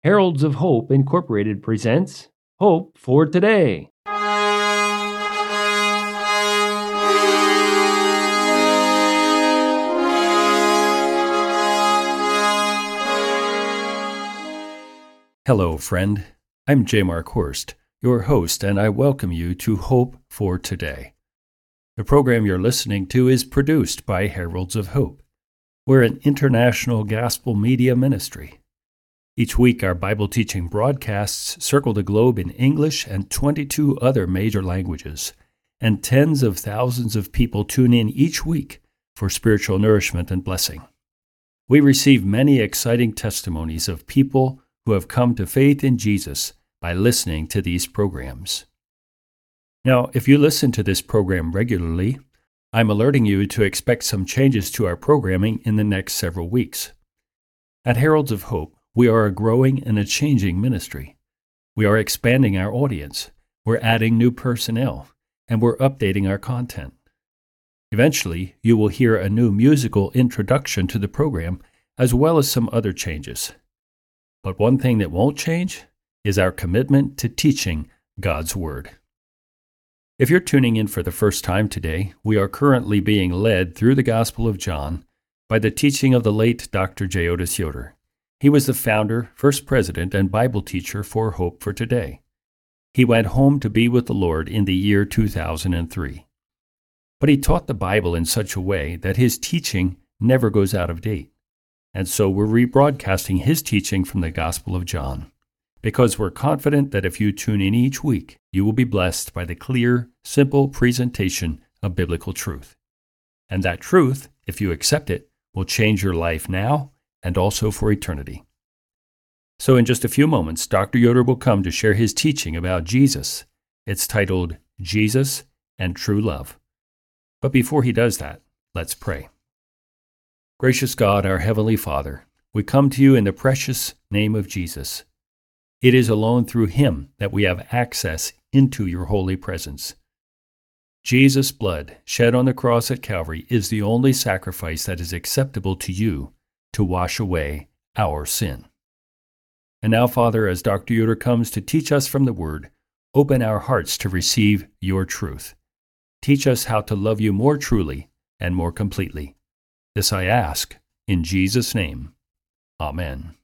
Heralds of Hope Incorporated presents Hope for Today. Hello, friend. I'm J. Mark Horst, your host, and I welcome you to Hope for Today. The program you're listening to is produced by Heralds of Hope. We're an international gospel media ministry. Each week, our Bible teaching broadcasts circle the globe in English and 22 other major languages, and tens of thousands of people tune in each week for spiritual nourishment and blessing. We receive many exciting testimonies of people who have come to faith in Jesus by listening to these programs. Now, if you listen to this program regularly, I'm alerting you to expect some changes to our programming in the next several weeks. At Heralds of Hope, we are a growing and a changing ministry. We are expanding our audience, we're adding new personnel, and we're updating our content. Eventually, you will hear a new musical introduction to the program, as well as some other changes. But one thing that won't change is our commitment to teaching God's Word. If you're tuning in for the first time today, we are currently being led through the Gospel of John by the teaching of the late Dr. J. Otis Yoder. He was the founder, first president, and Bible teacher for Hope for Today. He went home to be with the Lord in the year 2003. But he taught the Bible in such a way that his teaching never goes out of date. And so we're rebroadcasting his teaching from the Gospel of John, because we're confident that if you tune in each week, you will be blessed by the clear, simple presentation of biblical truth. And that truth, if you accept it, will change your life now and also for eternity. So in just a few moments, Dr. Yoder will come to share his teaching about Jesus. It's titled, Jesus and True Love. But before he does that, let's pray. Gracious God, our Heavenly Father, we come to you in the precious name of Jesus. It is alone through him that we have access into your holy presence. Jesus' blood shed on the cross at Calvary is the only sacrifice that is acceptable to you to wash away our sin. And now, Father, as Dr. Yoder comes to teach us from the Word, open our hearts to receive your truth. Teach us how to love you more truly and more completely. This I ask in Jesus' name. Amen.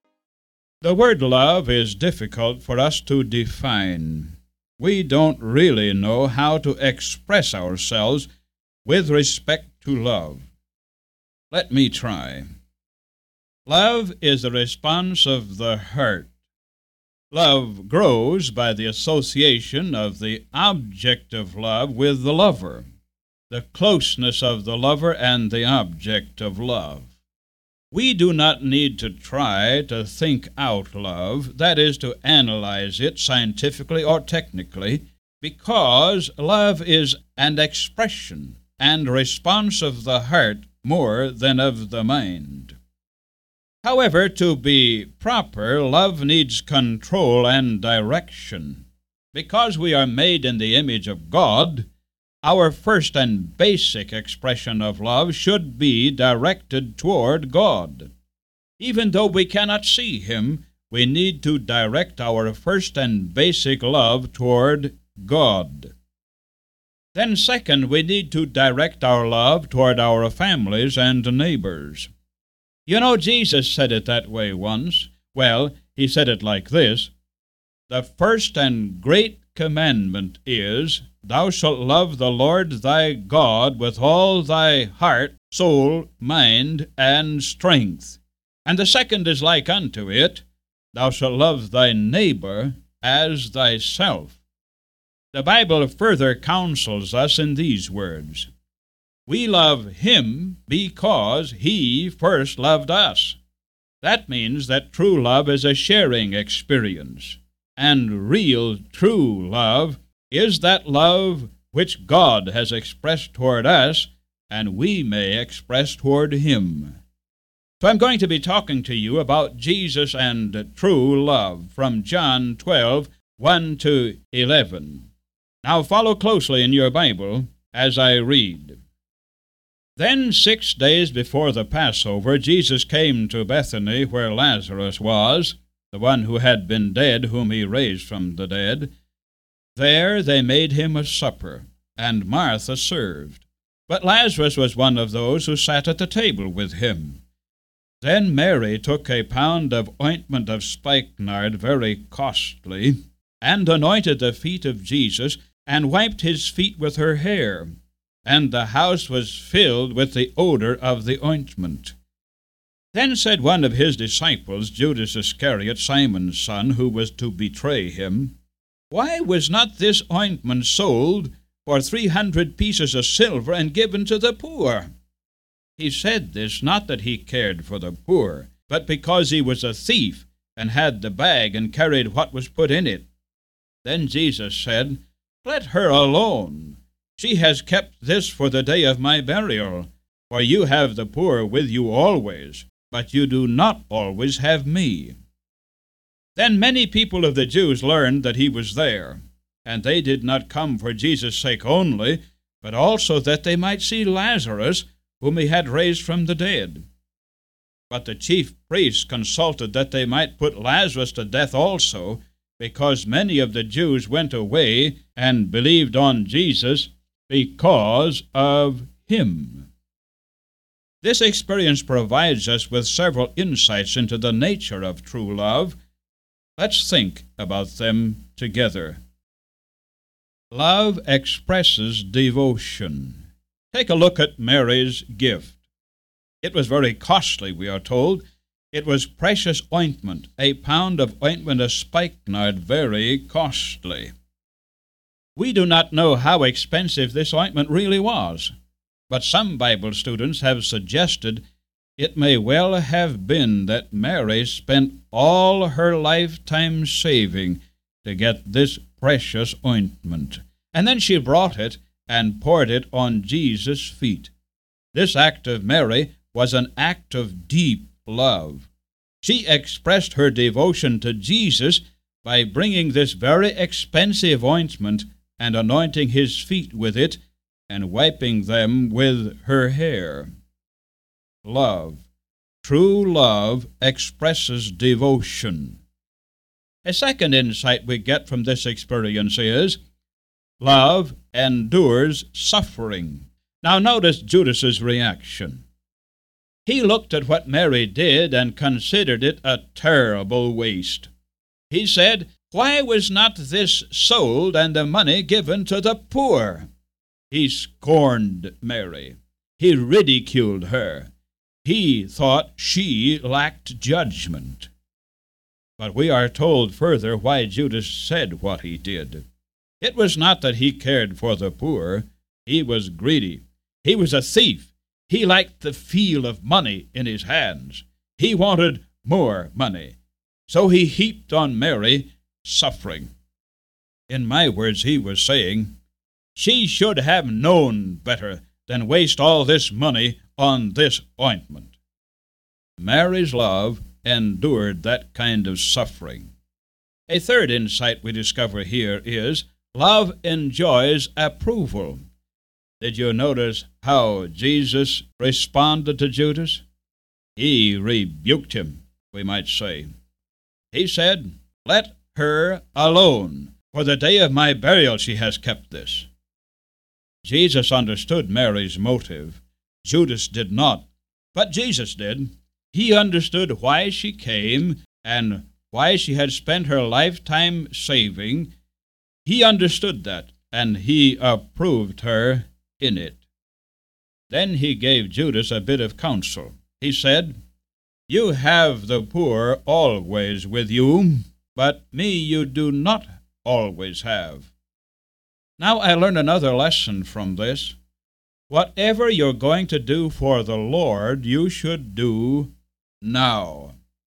The word love is difficult for us to define. We don't really know how to express ourselves with respect to love. Let me try. Love is the response of the heart. Love grows by the association of the object of love with the lover, the closeness of the lover and the object of love. We do not need to try to think out love, that is, to analyze it scientifically or technically, because love is an expression and response of the heart more than of the mind. However, to be proper, love needs control and direction. Because we are made in the image of God, our first and basic expression of love should be directed toward God. Even though we cannot see him, we need to direct our first and basic love toward God. Then second, we need to direct our love toward our families and neighbors. You know, Jesus said it that way once. Well, he said it like this: the first and great commandment is, Thou shalt love the Lord thy God with all thy heart, soul, mind, and strength. And the second is like unto it, Thou shalt love thy neighbor as thyself. The Bible further counsels us in these words: we love him because he first loved us. That means that true love is a sharing experience. And real, true love is that love which God has expressed toward us, and we may express toward him. So I'm going to be talking to you about Jesus and true love from John 12, 1 to 11. Now follow closely in your Bible as I read. Then 6 days before the Passover, Jesus came to Bethany, where Lazarus was, the one who had been dead, whom he raised from the dead. There they made him a supper, and Martha served. But Lazarus was one of those who sat at the table with him. Then Mary took a pound of ointment of spikenard, very costly, and anointed the feet of Jesus, and wiped his feet with her hair. And the house was filled with the odor of the ointment. Then said one of his disciples, Judas Iscariot, Simon's son, who was to betray him, Why was not this ointment sold for 300 pieces of silver and given to the poor? He said this not that he cared for the poor, but because he was a thief, and had the bag, and carried what was put in it. Then Jesus said, Let her alone. She has kept this for the day of my burial. For you have the poor with you always, but you do not always have me. Then many people of the Jews learned that he was there, and they did not come for Jesus' sake only, but also that they might see Lazarus, whom he had raised from the dead. But the chief priests consulted that they might put Lazarus to death also, because many of the Jews went away and believed on Jesus because of him. This experience provides us with several insights into the nature of true love. Let's think about them together. Love expresses devotion. Take a look at Mary's gift. It was very costly, we are told. It was precious ointment, a pound of ointment of spikenard, very costly. We do not know how expensive this ointment really was, but some Bible students have suggested it may well have been that Mary spent all her lifetime saving to get this precious ointment, and then she brought it and poured it on Jesus' feet. This act of Mary was an act of deep love. She expressed her devotion to Jesus by bringing this very expensive ointment and anointing his feet with it and wiping them with her hair. Love. True love expresses devotion. A second insight we get from this experience is love endures suffering. Now notice Judas's reaction. He looked at what Mary did and considered it a terrible waste. He said, Why was not this sold and the money given to the poor? He scorned Mary. He ridiculed her. He thought she lacked judgment. But we are told further why Judas said what he did. It was not that he cared for the poor. He was greedy. He was a thief. He liked the feel of money in his hands. He wanted more money. So he heaped on Mary suffering. In my words, he was saying, she should have known better than waste all this money on this ointment. Mary's love endured that kind of suffering. A third insight we discover here is love enjoys approval. Did you notice how Jesus responded to Judas? He rebuked him, we might say. He said, Let her alone. For the day of my burial she has kept this. Jesus understood Mary's motive. Judas did not, but Jesus did. He understood why she came and why she had spent her lifetime saving. He understood that, and he approved her in it. Then he gave Judas a bit of counsel. He said, You have the poor always with you, but me you do not always have. Now I learn another lesson from this. Whatever you're going to do for the Lord, you should do now.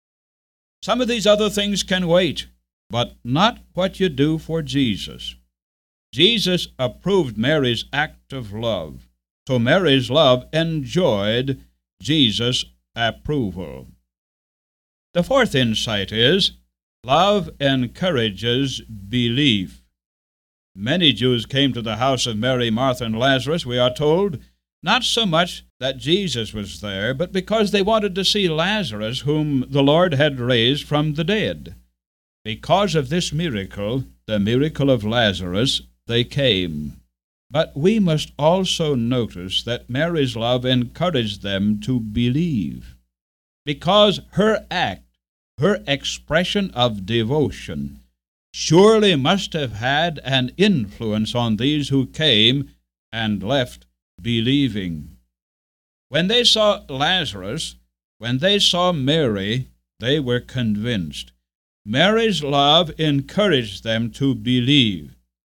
Some of these other things can wait, but not what you do for Jesus. Jesus approved Mary's act of love, so Mary's love enjoyed Jesus' approval. The fourth insight is, love encourages belief. Many Jews came to the house of Mary, Martha, and Lazarus, we are told, Not so much that Jesus was there, but because they wanted to see Lazarus, whom the Lord had raised from the dead. Because of this miracle, the miracle of Lazarus, they came. But we must also notice that Mary's love encouraged them to believe, because her act, her expression of devotion, surely must have had an influence on these who came and left believing. When they saw Lazarus, when they saw Mary, they were convinced. Mary's love encouraged them to believe.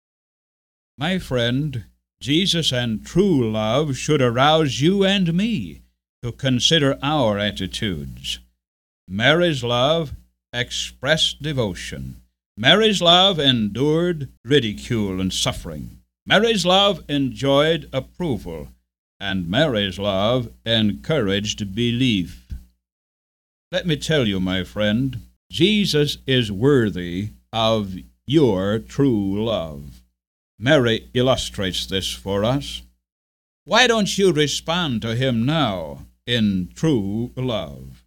My friend, Jesus and true love should arouse you and me to consider our attitudes. Mary's love expressed devotion. Mary's love endured ridicule and suffering. Mary's love enjoyed approval, and Mary's love encouraged belief. Let me tell you, my friend, Jesus is worthy of your true love. Mary illustrates this for us. Why don't you respond to him now in true love?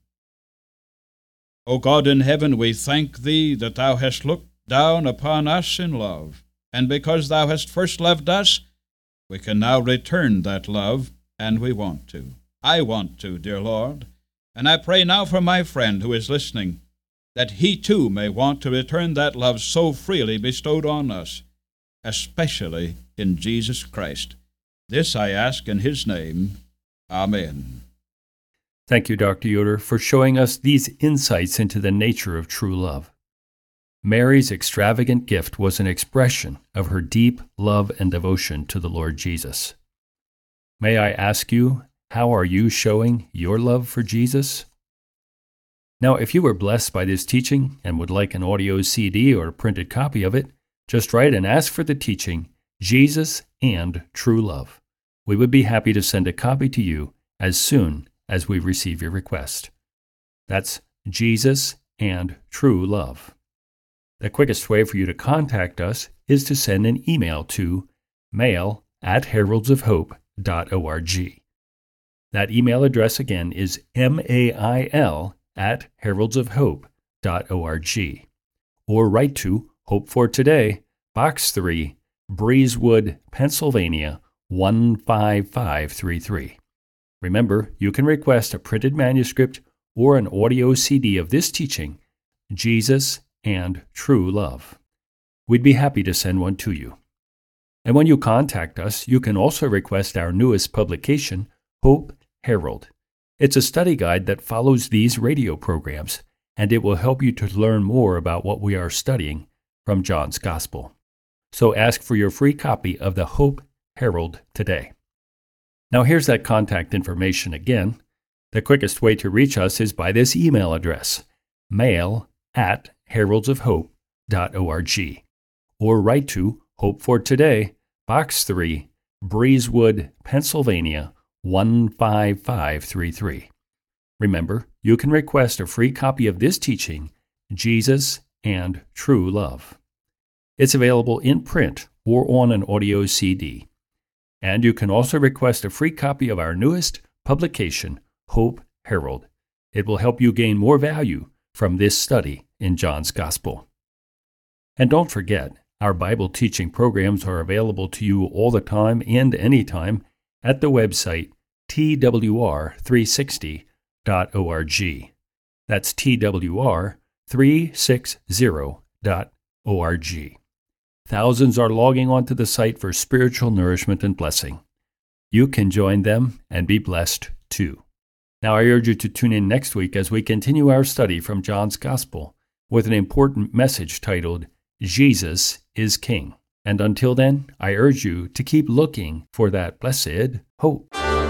O God in heaven, we thank thee that thou hast looked down upon us in love, and because thou hast first loved us, we can now return that love, and we want to. I want to, dear Lord, and I pray now for my friend who is listening, that he too may want to return that love so freely bestowed on us, especially in Jesus Christ. This I ask in his name. Amen. Thank you, Dr. Yoder, for showing us these insights into the nature of true love. Mary's extravagant gift was an expression of her deep love and devotion to the Lord Jesus. May I ask you, how are you showing your love for Jesus? Now, if you were blessed by this teaching and would like an audio CD or a printed copy of it, just write and ask for the teaching, Jesus and True Love. We would be happy to send a copy to you as soon as we receive your request. That's Jesus and True Love. The quickest way for you to contact us is to send an email to mail@heraldsofhope.org. That email address again is mail@heraldsofhope.org. Or write to Hope for Today, Box 3, Breezewood, Pennsylvania, 15533. Remember, you can request a printed manuscript or an audio CD of this teaching, Jesus and True Love. We'd be happy to send one to you. And when you contact us, you can also request our newest publication, Hope Herald. It's a study guide that follows these radio programs, and it will help you to learn more about what we are studying from John's Gospel. So ask for your free copy of the Hope Herald today. Now here's that contact information again. The quickest way to reach us is by this email address, mail@heraldsofhope.org. Or write to Hope for Today, Box 3, Breezewood, Pennsylvania, 15533. Remember, you can request a free copy of this teaching, Jesus and True Love. It's available in print or on an audio CD. And you can also request a free copy of our newest publication, Hope Herald. It will help you gain more value from this study in John's Gospel. And don't forget, our Bible teaching programs are available to you all the time and anytime at the website twr360.org. That's twr360.org. Thousands are logging onto the site for spiritual nourishment and blessing. You can join them and be blessed too. Now I urge you to tune in next week as we continue our study from John's Gospel with an important message titled, Jesus is King. And until then, I urge you to keep looking for that blessed hope.